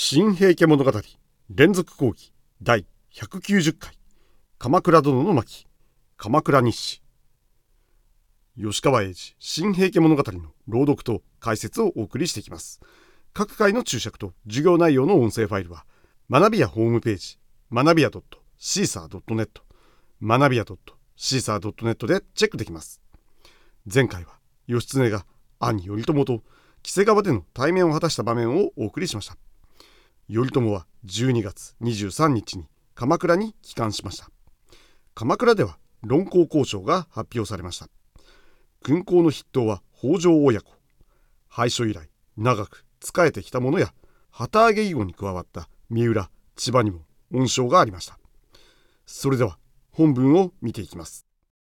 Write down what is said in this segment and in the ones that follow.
新平家物語連続講義第190回鎌倉殿の巻鎌倉日誌。吉川英治新平家物語の朗読と解説をお送りしていきます。各回の注釈と授業内容の音声ファイルは学びやホームページ学びや .caesar.net 学びや .caesar.net でチェックできます。前回は義経が兄頼朝と黄瀬川での対面を果たした場面をお送りしました。頼朝は12月23日に鎌倉に帰還しました。鎌倉では論功交渉が発表されました。軍功の筆頭は北条親子。廃所以来長く仕えてきた者や旗揚げ以後に加わった三浦、千葉にも恩賞がありました。それでは本文を見ていきます。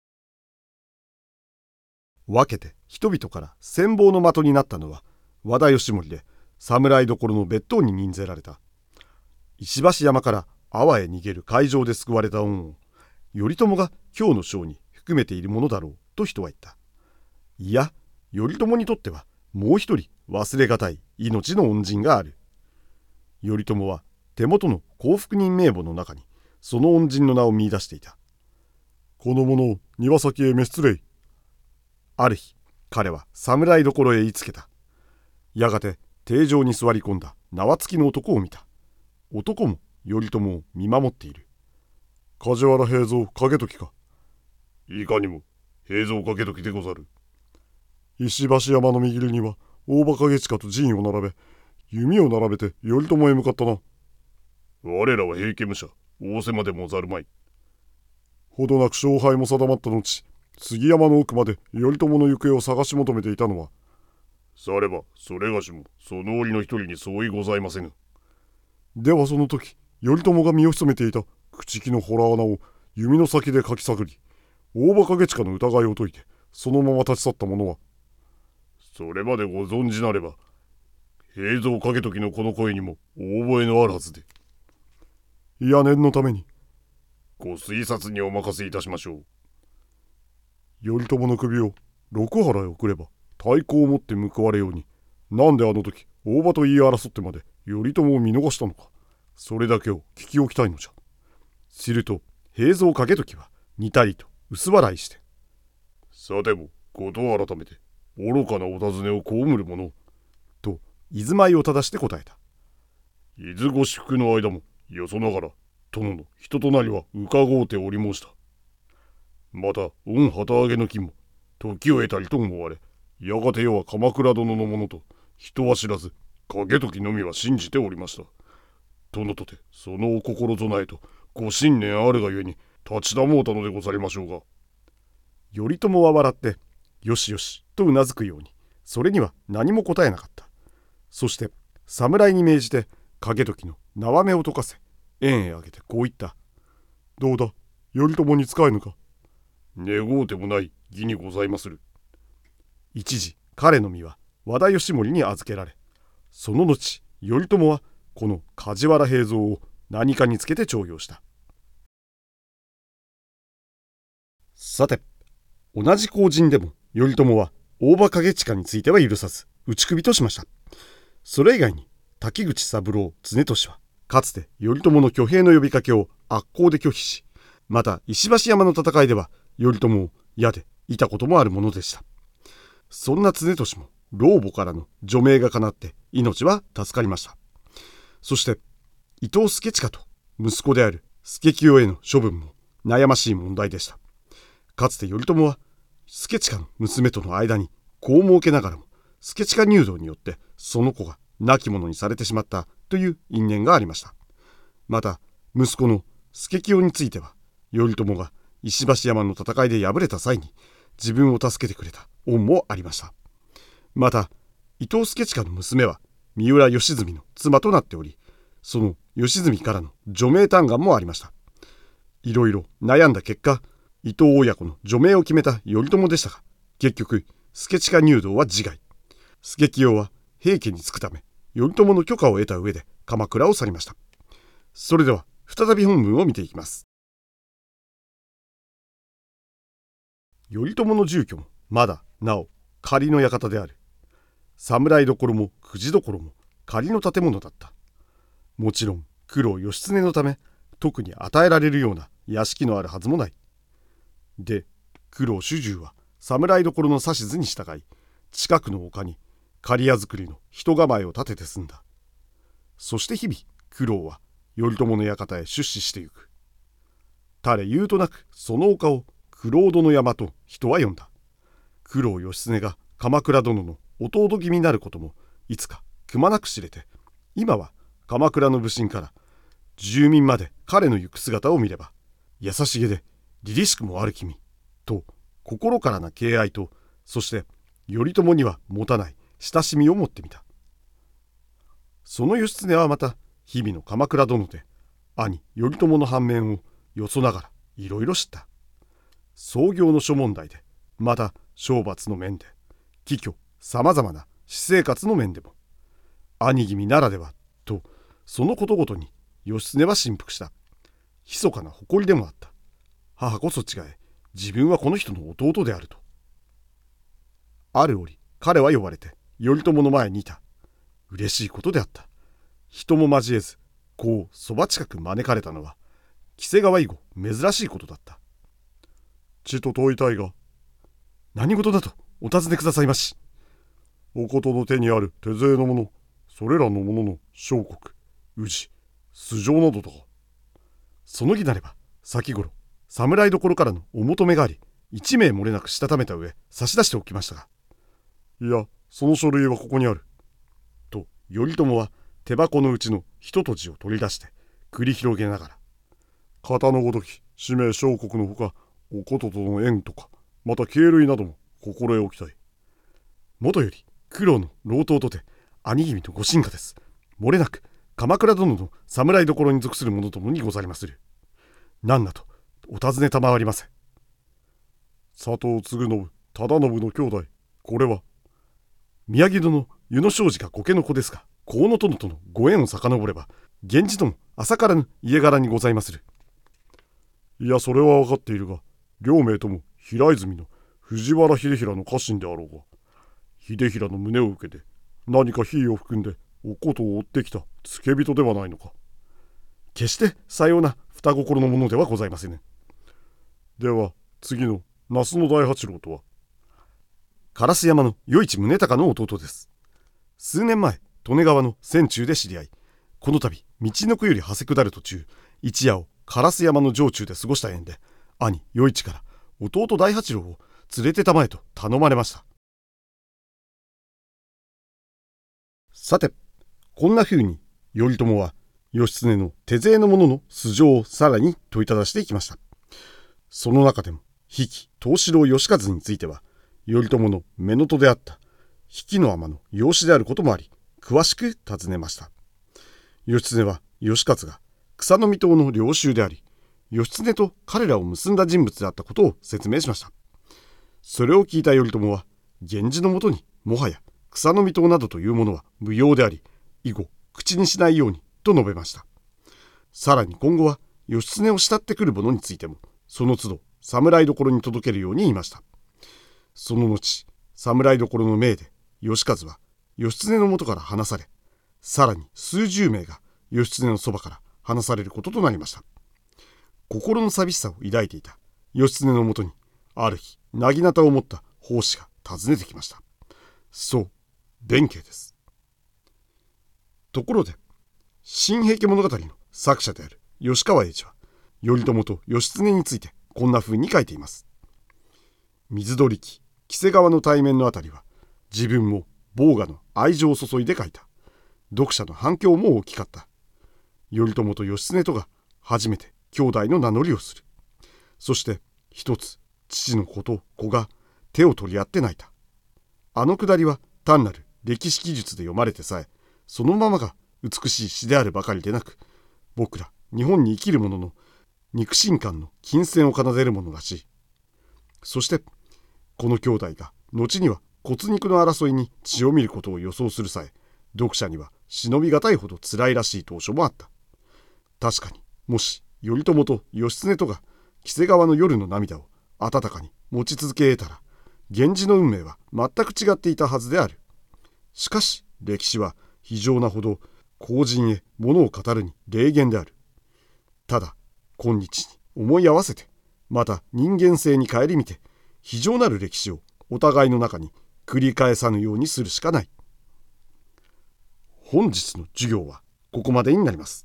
分けて人々から羨望の的になったのは和田義盛で、侍どころの別当に任ぜられた。石橋山から阿波へ逃げる海上で救われた恩を頼朝が今日の章に含めているものだろうと人は言った。いや、頼朝にとってはもう一人忘れがたい命の恩人がある。頼朝は手元の幸福人名簿の中にその恩人の名を見出していた。この者を庭先へ召し連れい。ある日、彼は侍どころへ言いつけた。やがて定上に座り込んだ縄付きの男を見た。男も頼朝を見守っている。梶原平蔵景時か。いかにも平蔵景時でござる。石橋山の右には大場景親と陣を並べ、弓を並べて頼朝へ向かったな。我らは平家武者仰せまでもざるまい。ほどなく勝敗も定まった後、杉山の奥まで頼朝の行方を探し求めていたのは、さればそれがしもその折の一人に相違ございませぬ。ではその時、頼朝が身を潜めていた朽木の洞穴を弓の先でかき探り、大場景親の疑いを解いてそのまま立ち去った者は、それまでご存じなれば平蔵景時のこの声にもお覚えのあるはずで。いや、念のためにご推察にお任せいたしましょう。頼朝の首を六原へ送れば太鼓を持って報われように、なんであの時大場と言い争ってまで頼朝を見逃したのか、それだけを聞き置きたいのじゃ。すると平蔵景時はにたりと薄笑いして、さてもこと改めて愚かなお尋ねを被る者と居住まいを正して答えた。伊豆ご私服の間もよそながら殿の人となりは伺うており申した。また御旗揚げの金も時を得たりと思われ、やがて世は鎌倉殿のものと人は知らず景時のみは信じておりました。殿とてそのお心備えとご信念あるがゆえに立ち直うたのでござりましょうが。頼朝は笑ってよしよしとうなずくように、それには何も答えなかった。そして侍に命じて景時の縄目を解かせ、円へ上げてこう言った。どうだ、頼朝に仕えぬか。願うてもない義にございまする。一時彼の身は和田義盛に預けられ、その後頼朝はこの梶原平蔵を何かにつけて重用した。さて、同じ後陣でも頼朝は大場景親については許さず打ち首としました。それ以外に滝口三郎常俊はかつて頼朝の挙兵の呼びかけを悪行で拒否し、また石橋山の戦いでは頼朝を矢で射たこともあるものでした。そんな常俊も老母からの除名がかなって命は助かりました。そして伊藤助親と息子である助清への処分も悩ましい問題でした。かつて頼朝は助親の娘との間に子を設けながらも、助親入道によってその子が亡き者にされてしまったという因縁がありました。また息子の助清については、頼朝が石橋山の戦いで敗れた際に自分を助けてくれた恩もありました。また伊藤助親の娘は三浦義澄の妻となっており、その義澄からの除名嘆願もありました。いろいろ悩んだ結果、伊藤親子の除名を決めた頼朝でしたが、結局助親入道は自害。助清は平家につくため頼朝の許可を得た上で鎌倉を去りました。それでは再び本文を見ていきます。頼朝の住居もまだなお仮の館である。侍どころもくじどころも仮の建物だった。 もちろん九郎義経のため特に与えられるような屋敷のあるはずもない。で、九郎主従は侍所の指図に従い、近くの丘に刈谷作りの人構えを立てて住んだ。そして日々九郎は頼朝の館へ出仕してゆく。誰言うとなくその丘を九郎殿山と人は呼んだ。九郎義経が鎌倉殿の弟君になることもいつかくまなく知れて、今は鎌倉の武神から住民まで彼の行く姿を見れば、優しげで凛々しくもある君と心からな敬愛と、そして頼朝には持たない親しみを持ってみた。その義経はまた日々の鎌倉殿で兄頼朝の反面をよそながらいろいろ知った。創業の諸問題で、また懲罰の面で、貴居さまざまな私生活の面でも、兄君ならではとそのことごとに義経は振幅した。密かな誇りでもあった。母こそ違え、自分はこの人の弟であると。ある折彼は呼ばれて頼朝の前にいた。嬉しいことであった。人も交えずこうそば近く招かれたのは木瀬川以後珍しいことだった。ちと問いたいが。何事だとお尋ねくださいまし。おことの手にある手勢のもの、それらのものの小国、氏、素性などだが。その儀なれば先頃侍所からのお求めがあり、一名漏れなくしたためた上差し出しておきましたが。いや、その書類はここにある。と頼朝は手箱のうちの一とじを取り出して繰り広げながら、方のごとき氏名小国のほか、おこととの縁とか、また経類なども心得おきたい。もとより九郎の老頭とて兄君とご親家です。漏れなく鎌倉殿の侍所に属する者ともにござりまする。何なとお尋ね賜りませ。佐藤継信、忠信の兄弟、これは宮城殿湯の庄司が御家の子ですが、河野殿とのご縁を遡れば源氏とも浅からぬ家柄にございまする。いや、それは分かっているが、両名とも平泉の藤原秀衡の家臣であろうが、秀衡の胸を受けて何か非を含んでおことを追ってきた付け人ではないのか。決してさような双心のものではございませぬ。では次の那須の大八郎とは。烏山の与一宗隆の弟です。数年前利根川の船中で知り合い、この度道のくより長谷下る途中、一夜を烏山の城中で過ごした縁で、兄与一から弟大八郎を連れてたまえと頼まれました。さて、こんな風に頼朝は義経の手勢の者の素性をさらに問いただしていきました。その中でも比企東四郎義和については、頼朝の乳母であった比企尼の養子であることもあり、詳しく尋ねました。義経は義和が草の実党の領袖であり、義経と彼らを結んだ人物であったことを説明しました。それを聞いた頼朝は、源氏のもとにもはや草の実党などというものは無用であり、以後口にしないようにと述べました。さらに今後は義経を慕ってくる者についても、その都度侍所に届けるように言いました。その後、侍所の命で義和は義経のもとから離され、さらに数十名が義経のそばから離されることとなりました。心の寂しさを抱いていた義経のもとに、ある日薙刀を持った法師が訪ねてきました。そう、弁慶です。ところで、新平家物語の作者である吉川英治は、頼朝と義経についてこんな風に書いています。水鳥木木瀬川の対面のあたりは、自分も坊雅の愛情を注いで書いた。読者の反響も大きかった。頼朝と義経とが初めて兄弟の名乗りをする。そして一つ父の子と子が手を取り合って泣いた。あのくだりは単なる歴史記述で読まれてさえ、そのままが美しい詩であるばかりでなく、僕ら日本に生きる者の肉親感の金銭を奏でるものらしい。そしてこの兄弟が後には骨肉の争いに血を見ることを予想する際、読者には忍びがたいほど辛いらしい当初もあった。確かに、もし頼朝と義経とが木瀬川の夜の涙を温かに持ち続けたら、源氏の運命は全く違っていたはずである。しかし歴史は非常なほど後人へ物を語るに礼言である。ただ今日に思い合わせて、また人間性に顧みて、非常なる歴史をお互いの中に繰り返さぬようにするしかない。本日の授業はここまでになります。